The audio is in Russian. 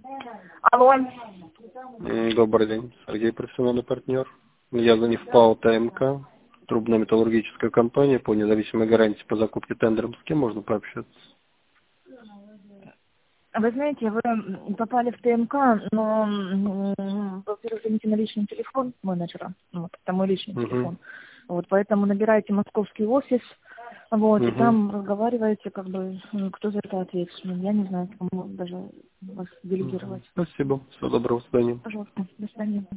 Алло. Добрый день, Сергей, профессиональный партнер. Я звоню в ПАО ТМК, трубно-металлургическая компания по независимой гарантии по закупке тендером. С кем можно пообщаться? Вы знаете, вы попали в ТМК, но, во-первых, звоните на личный телефон менеджера. Вот, это мой личный телефон. Вот, поэтому набирайте московский офис, вот, и там разговариваете, как бы, кто за это ответственный. Я не знаю, кому даже вас делегировать. Спасибо. Всего доброго, до свидания. Пожалуйста, до свидания.